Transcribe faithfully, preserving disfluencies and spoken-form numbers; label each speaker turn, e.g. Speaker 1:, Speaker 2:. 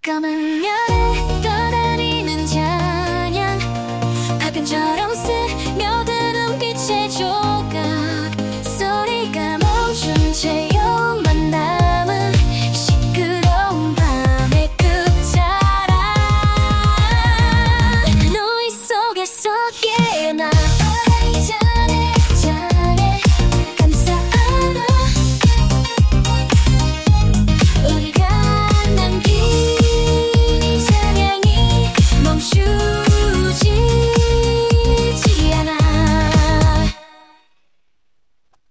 Speaker 1: 까만 면에 떠다니는 잔향, 파편처럼 스며드는 빛의 조각, 소리가 멈춘 채요만 남은 시끄러운 밤의 끝자락. 노이 속에서 깨